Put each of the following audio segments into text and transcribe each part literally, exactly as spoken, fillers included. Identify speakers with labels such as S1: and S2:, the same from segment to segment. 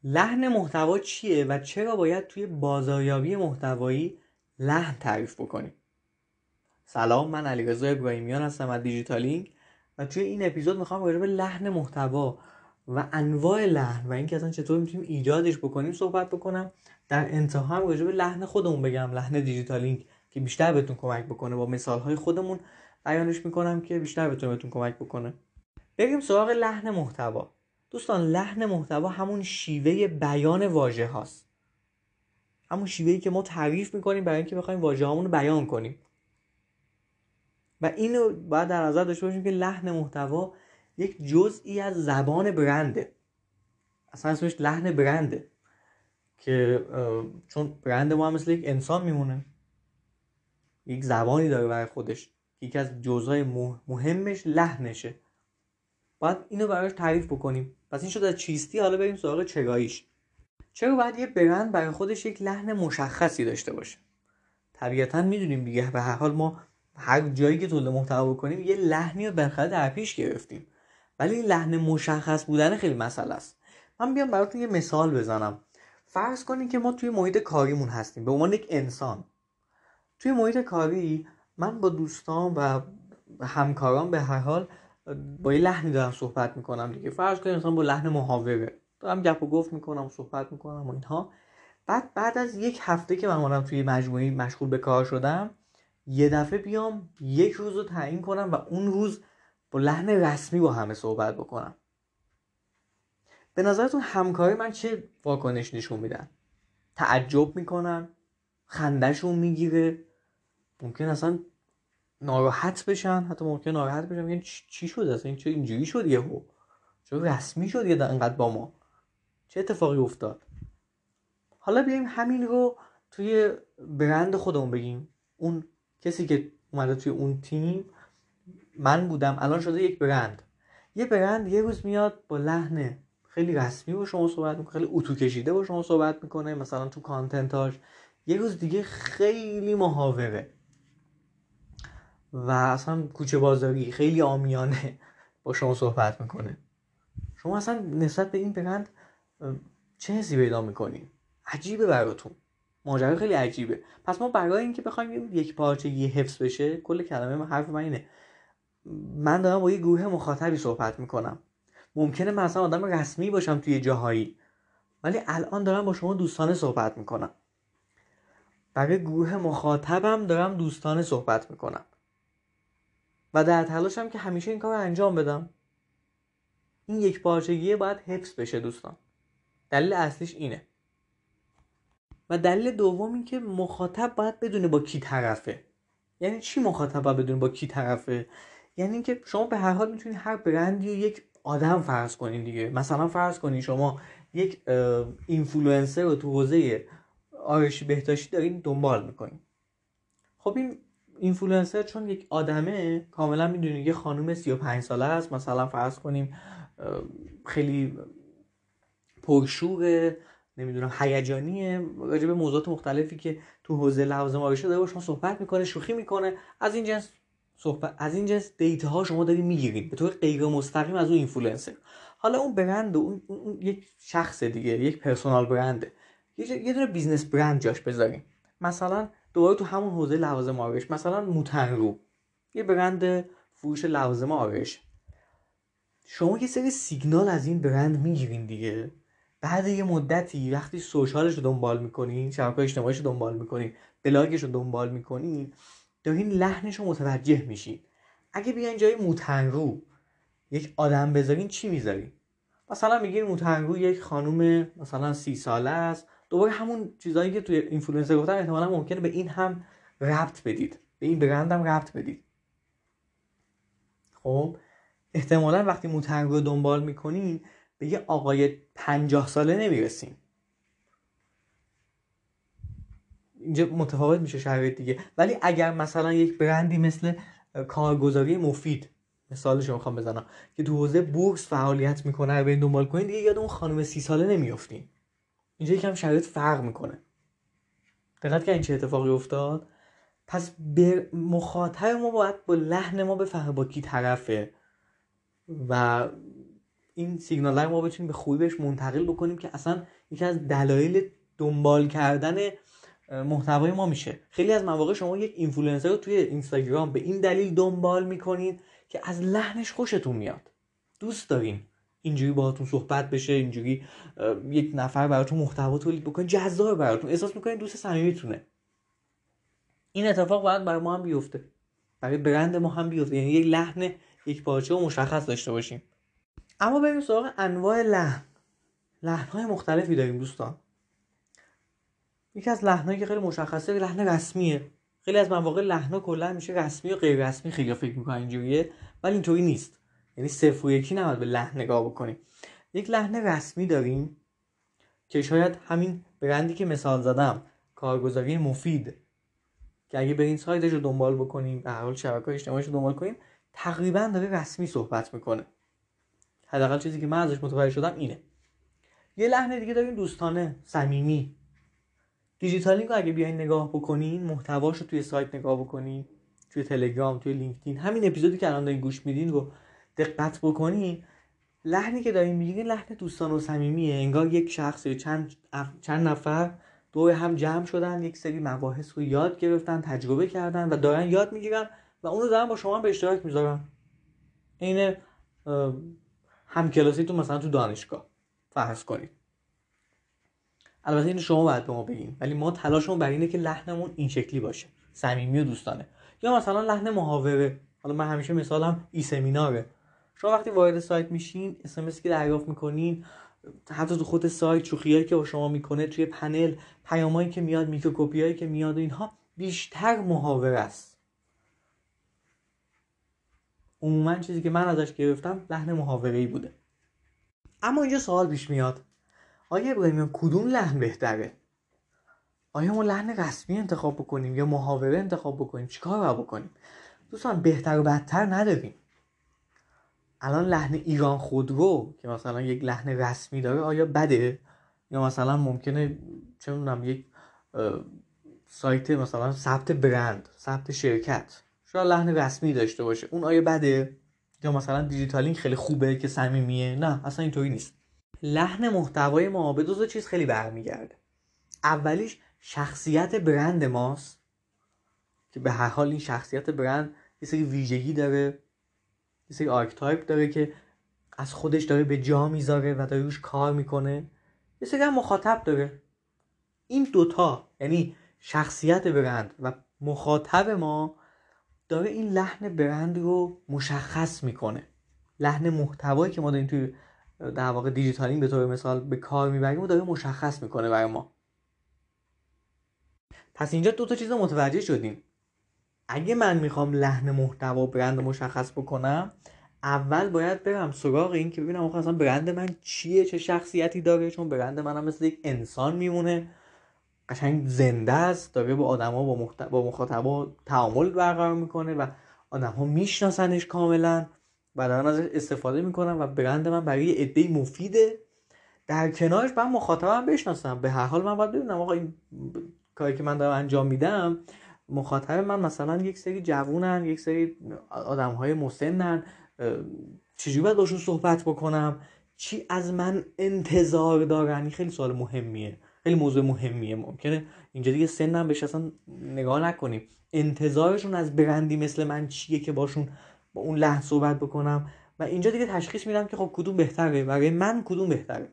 S1: لحن محتوا چیه و چرا باید توی بازاریابی محتوایی لحن تعریف بکنیم؟ سلام، من علیرضا ابراهیمیان هستم از دیجیتالینگ و توی این اپیزود میخوام راجع به لحن محتوا و انواع لحن و اینکه اصلا چطور میتونیم ایجادش بکنیم صحبت بکنم. در انتها هم راجع به لحن خودمون بگم، لحن دیجیتالینگ، که بیشتر بهتون کمک بکنه. با مثالهای خودمون بیانش میکنم که بیشتر بتونه بهتون کمک بکنه. بریم سراغ لحن محتوا. دوستان، لحن محتوا همون شیوه بیان واژه هاست، همون شیوهی که ما تعریف میکنیم برای اینکه بخوایم واژه هامون رو بیان کنیم و اینو باید در نظر داشته باشیم که لحن محتوا یک جزئی از زبان برنده. اصلا اسمش لحن برنده که چون برند ما هم مثل یک انسان میمونه، یک زبانی داره برای خودش، یکی از جزءهای مهمش لحنشه. باید اینو براش تعریف بکنیم. پس این شد از چیستی. حالا بریم سراغ چراییش. چرا باید یه برند برای خودش یک لحن مشخصی داشته باشه؟ طبیعتاً میدونیم دیگه، به هر حال ما هر جایی که تولید محتوا بکنیم یه لحنی رو بالاخره در پیش گرفتیم، ولی این لحن مشخص بودن خیلی مسئله است. من بیام براتون یه مثال بزنم. فرض کنید که ما توی محیط کاریمون هستیم به عنوان یک انسان. توی محیط کاری من با دوستان و همکاران به هر حال با یه لحنی دارم صحبت میکنم دیگه. فرض کنید مثلا با لحن محاوره دارم گپ و گفت میکنم و صحبت میکنم و اینها. بعد بعد از یک هفته که من اومدم توی مجموعه مشغول به کار شدم، یه دفعه بیام یک روز رو تعیین کنم و اون روز با لحن رسمی با همه صحبت بکنم. به نظرتون همکاری من چه واکنش نشون میدن؟ تعجب میکنن؟ خندهشون میگیره؟ ممکن اصلا ناراحت بشن، حتی ممکن ناراحت بشن میگن چی شد اصلا، این چه اینجوری شد یهو، چه رسمی شد یه انقدر با ما، چه اتفاقی افتاد؟ حالا بیایم همین رو توی برند خودمون بگیم. اون کسی که اومده توی اون تیم من بودم، الان شده یک برند. یه برند یه روز میاد با لحن خیلی رسمی با شما صحبت میکنه، خیلی اتو کشیده با شما صحبت میکنه مثلا تو کانتنتاش. یه روز دیگه خیلی محاوره و اصلا کوچه بازاری، خیلی عامیانه با شما صحبت میکنه. شما اصلا نسبت به این برند چه حسی پیدا میکنین؟ عجیبه براتون، ماجرا خیلی عجیبه. پس ما برای اینکه بخوایم یک پارچه یه حفظ بشه، کل کلمه حرف من اینه، من دارم با یه گروه مخاطبی صحبت میکنم. ممکنه من اصلا آدم رسمی باشم توی جاهایی، ولی الان دارم با شما دوستانه صحبت میکنم. برای گروه مخاطبم دارم دوستانه صحبت میکنم و در تلاشم که همیشه این کار رو انجام بدم. این یک پارچگیه باید حفظ بشه دوستان. دلیل اصلیش اینه. و دلیل دوم این که مخاطب باید بدونه با کی طرفه. یعنی چی مخاطب باید بدونه با کی طرفه؟ یعنی اینکه شما به هر حال میتونید هر برندی رو یک آدم فرض کنین دیگه. مثلا فرض کنین شما یک اینفلوئنسر رو تو حوزه آرایشی بهداشتی دارین دنبال میکنین. خب این اینفلوئنسر چون یک آدمه، کاملا میدونید یه خانم سی و پنج ساله است، مثلا فرض کنیم خیلی پرشوره، نمیدونم هیجانیه، راجع به موضوعات مختلفی که تو حوزه لوازم آرایشی داره با شما صحبت میکنه، شوخی میکنه. از این جنس صحبت از این جنس دیتا ها شما دارید میگیرید به طور غیر مستقیم از اون اینفلوئنسر. حالا اون برند اون, اون یک شخص دیگه، یک پرسونال برنده، یه یه دونه بیزنس برند جاش بذاریم. مثلا دوباره تو همون حوزه لوازم آرایش، مثلا موتنرو، یه برند فروش لوازم آرایش. شما یه سری سیگنال از این برند میگیرین دیگه. بعد یه مدتی وقتی سوشالش رو دنبال میکنین، شبکه‌های اجتماعیش رو دنبال میکنین، بلاگش رو دنبال میکنین، دارین لحنش رو متوجه میشین. اگه بیاین جای موتنرو یک آدم بذارین، چی میذارین؟ مثلا میگین موتنرو یک خانوم مثلا سی ساله است. دوباره همون چیزایی که توی اینفلوئنسر گفتن احتمالاً ممکنه به این هم ربط بدید، به این برند هم ربط بدید. خب احتمالاً وقتی موتنرو رو دنبال میکنین به یه آقای پنجاه ساله نمیرسین. اینجا متفاوت میشه شرایط دیگه. ولی اگر مثلا یک برندی مثل کارگزاری مفید، مثالش رو میخوام بزنم، که تو حوزه بورس فعالیت میکنه، رو برین دنبال کنین، دیگه یاد اون خانم سی ساله نمیافتین. اینجا یکم شرایط فرق میکنه. دقت کردین چه اتفاقی افتاد؟ پس مخاطب ما باید با لحن ما بفهمه با کی طرفه و این سیگنال رو ما بتونیم به خوبی بهش منتقل بکنیم که اصلا یکی از دلایل دنبال کردن محتوای ما میشه. خیلی از مواقع شما یک اینفلوئنسر رو توی اینستاگرام به این دلیل دنبال میکنید که از لحنش خوشتون میاد، دوست دارین اینجوری باهاتون صحبت بشه، اینجوری یک نفر براتون محتوا تولید بکنه، جذاب براتون، احساس میکنین دوست صمیمیتونه. این اتفاق باید برای ما هم بیفته، برای برند ما هم بیفته، یعنی یک لحن یک پارچه و مشخص داشته باشیم. اما بریم سراغ انواع لحن. لحن‌های مختلفی داریم دوستان. یکی از لحنایی که خیلی مشخصه لحن رسمیه. خیلی از مواقع لحنا کلا میشه رسمی و غیر رسمی، خیلی فکر میکنن اینجوریه، ولی اینطوری نیست. یعنی صفر و یکی نباید به لحن نگاه بکنیم. یک لحن رسمی داریم که شاید همین برندی که مثال زدم، کارگزاری مفید، که اگه برین سایتش رو دنبال بکنیم، به هر حال شبکه‌های اجتماعیش رو دنبال کنیم، تقریبا داره رسمی صحبت میکنه. حداقل چیزی که من ازش متوجه شدم اینه. یه لحن دیگه داریم دوستانه، صمیمی. دیجیتالینگ رو اگه بیاین نگاه بکنین، محتواش رو توی سایت نگاه بکنین، توی تلگرام، توی لینکدین، همین اپیزودی که الان دارین گوش میدین رو دقت بکنین، لحنی که دارین میگین لحن دوستانه و صمیمیه. انگار یک شخص یا چند چند نفر دور هم جمع شدن، یک سری مباحث رو یاد گرفتن، تجربه کردن و دارن یاد میگیرن و اون رو دارن با شما به اشتراک میذارن. اینه همکلاسیتون مثلا تو دانشگاه فرض کنید. البته اینو شما باید به ما بگین، ولی ما تلاشمون بر اینه که لحنمون این شکلی باشه، صمیمی و دوستانه. یا مثلا لحن محاوره. حالا من همیشه مثالم ای سمیناره. شما وقتی وارد سایت میشین، اس ام اس که دریافت میکنین، حتی تو خود سایت شوخیایی که با شما میکنه توی پنل، پیامایی که میاد، میکروکپیایی که میاد، اینها بیشتر محاوره است. عموما چیزی که من ازش گرفتم لحن محاوره‌ای بوده. اما اینجا سوال پیش میاد، آیا ابراهیمیان کدوم لحن بهتره؟ آیا ما لحن رسمی انتخاب بکنیم یا محاوره انتخاب بکنیم؟ چیکار باید بکنیم؟ دوستان بهتر و بدتر نداریم. الان لحن ایران خودرو که مثلا یک لحن رسمی داره آیا بده؟ یا مثلا ممکنه چه میدونم یک سایت مثلا ثبت برند، ثبت شرکت شاید لحن رسمی داشته باشه، اون آیا بده؟ یا مثلا دیجیتالینگ خیلی خوبه که صمیمیه؟ نه، اصلا اینطوری نیست. لحن محتوای ما به دو تا چیز خیلی برمیگرده. اولیش شخصیت برند ماست که به هر حال این شخصیت برند یه سری ویژگی داره، یه سری آرکتایپ داره که از خودش داره به جا میذاره و داره روش کار میکنه. یه سری هم مخاطب داره. این دوتا، یعنی شخصیت برند و مخاطب ما، داره این لحن برند رو مشخص میکنه. لحن محتوایی که ما داریم توی در واقع دیجیتالینگ به طور مثال به کار میبریم و داره مشخص میکنه برای ما. پس اینجا دو تا چیز متوجه شدیم. اگه من میخوام لحن محتوا برند مشخص بکنم، اول باید برم سراغ این که ببینم آخه اصلا برند من چیه، چه شخصیتی داره، چون برند منم مثل یک انسان میمونه، قشنگ زنده است، داره با آدما با, محت... با مخاطبا تعامل برقرار میکنه و آدم‌ها میشناسنش کاملا و دارن ازش استفاده میکنن و برند من برای یه عده مفیده. در کنارش من مخاطبم بشناسم. به هر حال من باید ببینم آقا این کاری که من دارم انجام میدم، مخاطب من مثلا یک سری جوونن، یک سری آدم‌های مسنن، چجوری باید باشون صحبت بکنم، چی از من انتظار دارن؟ خیلی سوال مهمیه، خیلی موضوع مهمیه. ممکنه اینجا دیگه سنم بهش اصلا نگاه نکنیم، انتظارشون از برندی مثل من چیه که باشون با اون لحن صحبت بکنم و اینجا دیگه تشخیص میدم که خب کدوم بهتره برای من، کدوم بهتره.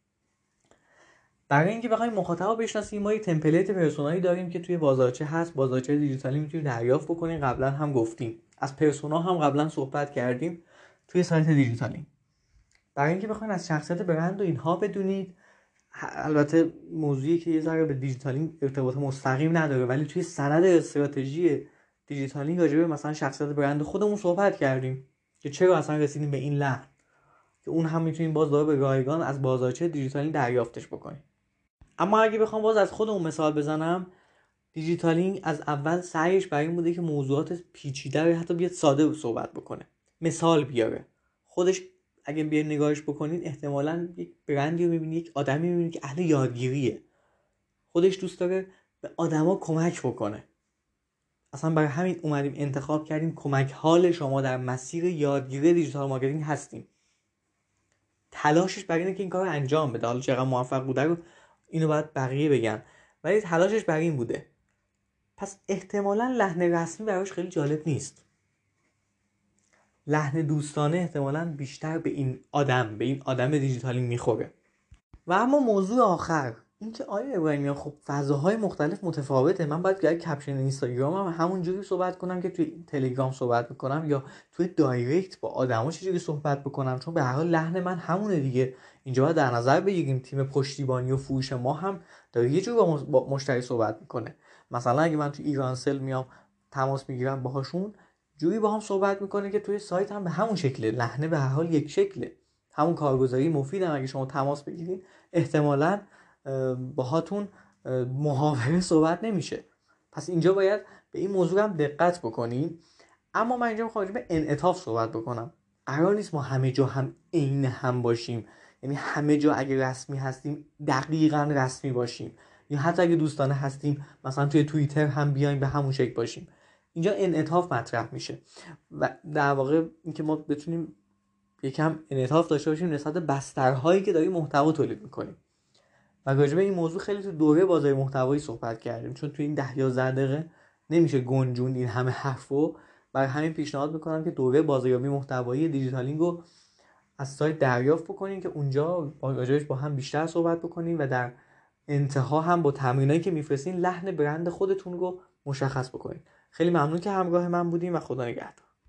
S1: برای اینکه بخوایم مخاطب بشناسیم، ما یه تمپلیت پرسونایی داریم که توی بازارچه هست، بازارچه دیجیتالی میتونید دریافت بکنید. قبلا هم گفتیم از پرسونا هم قبلا صحبت کردیم توی سایت دیجیتالی. برای اینکه بخواید از شخصیت برند و اینها بدونید، البته موضوعی که یه ذره به دیجیتالی ارتباط مستقیم نداره، ولی توی سند استراتژی دیجیتالی راجع به مثلا شخصیت برند خودمون صحبت کردیم که چرا اصلا رسیدیم به این لحن، که اون هم میتونیم باز دوباره به رایگان از بازارچه دیجیتالی دریافتش بکنیم. اما اگه بخوام باز از خودمون مثال بزنم، دیجیتالینگ از اول سعیش برای این بوده که موضوعات پیچیده رو حتی بیاد ساده صحبت بکنه، مثال بیاره. خودش اگه بیاین نگاهش بکنین، احتمالاً یک برندی رو میبینید، یک آدمی میبینید که اهل یادگیریه، خودش دوست داره به آدما کمک بکنه. اصلا برای همین اومدیم انتخاب کردیم کمک حال شما در مسیر یادگیری دیجیتال مارکتینگ هستیم. تلاشش برای اینه که این کار رو انجام بده. حالا چقدر موفق بوده رو اینو باید بقیه بگن، ولی تلاشش برای این بوده. پس احتمالاً لحن رسمی براش خیلی جالب نیست. لحن دوستانه احتمالاً بیشتر به این آدم به این آدم دیجیتالی میخوره. و اما موضوع آخر اینکه آیا ابراهیمیان خب فضاهای مختلف متفاوته. من باید گاهی کپشن اینستاگرامم همونجوری صحبت کنم که توی تلگرام صحبت میکنم، یا توی دایرکت با آدما چجوری صحبت بکنم، چون به هر حال لحن من همونه دیگه. اینجا باید در نظر بگیریم تیم پشتیبانی و فروش ما هم داره یه جور با مشتری صحبت میکنه. مثلا اگه من توی ایرانسل میام تماس میگیرم باهاشون، جوری با هم صحبت میکنه که توی سایت هم به همون شکله. لحنه به هر حال یک شکله. همون کارگزاری مفید هم اگه شما تماس بگیرین احتمالاً باهاتون محاوره صحبت نمیشه. پس اینجا باید به این موضوع هم دقت بکنیم. اما من اینجا میخوام به انعطاف صحبت بکنم. قرار نیست ما همه جا هم عین هم باشیم، یعنی همه جا اگه رسمی هستیم دقیقاً رسمی باشیم، یا حتی اگه دوستانه هستیم مثلا توی توییتر هم بیایم به همون شکل باشیم. اینجا انعطاف مطرح میشه و در واقع اینکه ما بتونیم یکم انعطاف داشته باشیم نسبت به بسترهایی که داریم محتوا تولید میکنیم. و راجع به این موضوع خیلی تو دوره بازار محتوایی صحبت کردیم، چون تو این ده یازده دقیقه نمیشه گنجوند این همه حرفو. برای همین پیشنهاد میکنم که دوره بازاریابی محتوایی دیجیتالینگ رو از سایت دریافت بکنین که اونجا راجعش با هم بیشتر صحبت بکنیم و در انتها هم با تمرینایی که میفرستین لحن برند خودتون رو مشخص بکنین. خیلی ممنون که همراه من بودین و خدا نگهدار.